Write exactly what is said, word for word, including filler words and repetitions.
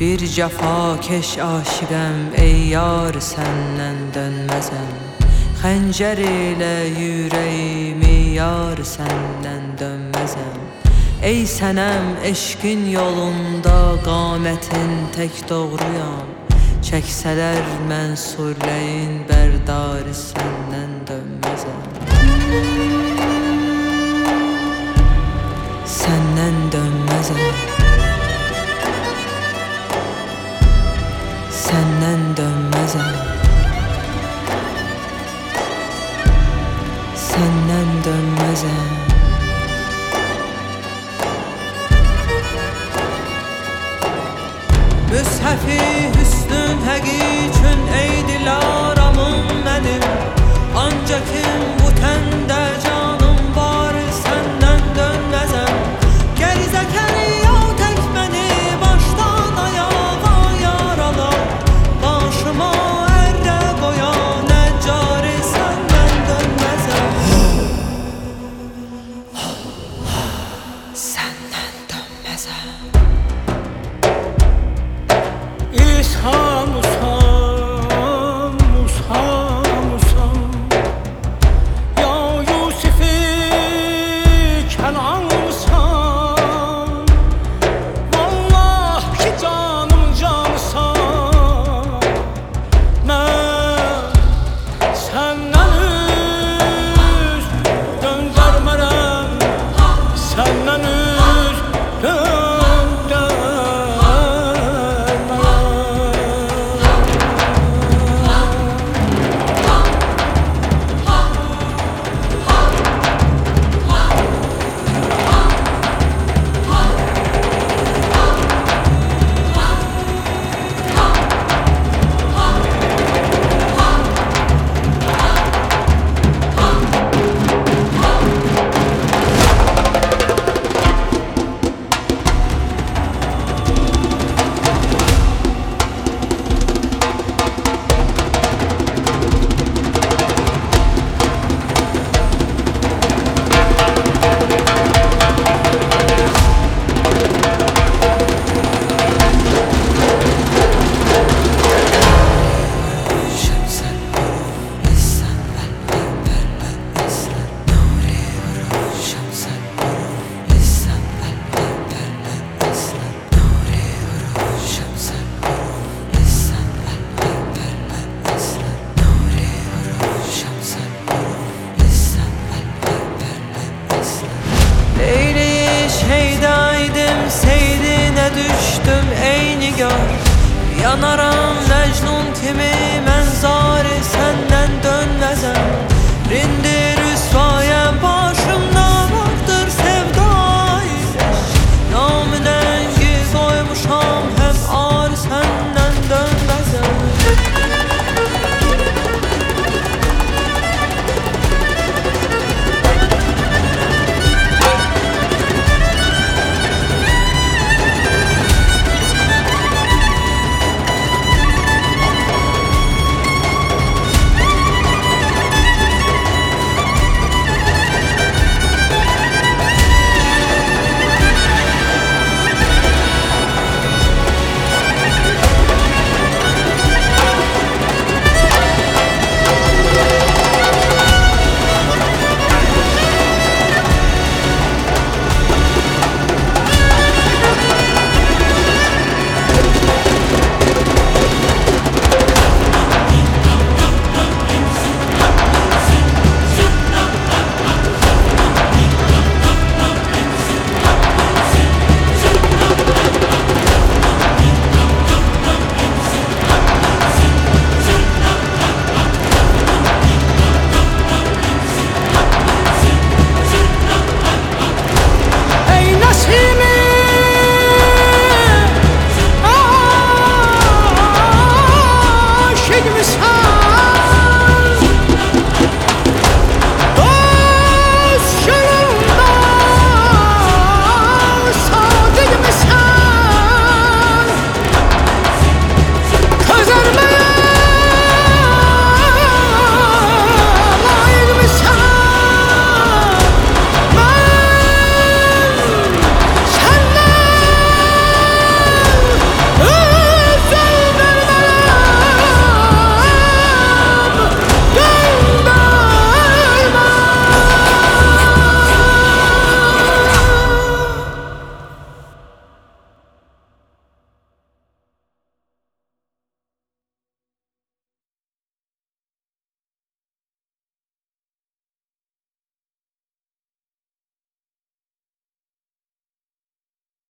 Bir cəfakeş aşiqəm, ey yar səndən dönməzəm. Xəncər ilə yüreğimi, yar səndən dönməzəm. Ey sənəm, eşqin yolunda qamətin tək doğruyam. Çəksələr mən surləyin, bərdari səndən dönməzəm. Səndən dönməzəm. Səndən dönməzəm. Səndən dönməzəm. Müshəfi hüsnün həqiqün ey dilaramım mənim. Ancaq kim bu təndə canım var, səndən dönməzəm. Gərizəkəli yol tək məni başdan ayağa yaralar. Başıma ərrə qoyan əccari səndən dönməzəm. Səndən dönməzəm. İsham usam, usam usam, ya Yusuf-i Kenan usam. Vallah ki canım canısan, mən səndən üz döndərmərəm, səndən üz Düştüm ey nigar, yanaram Mecnun kimi.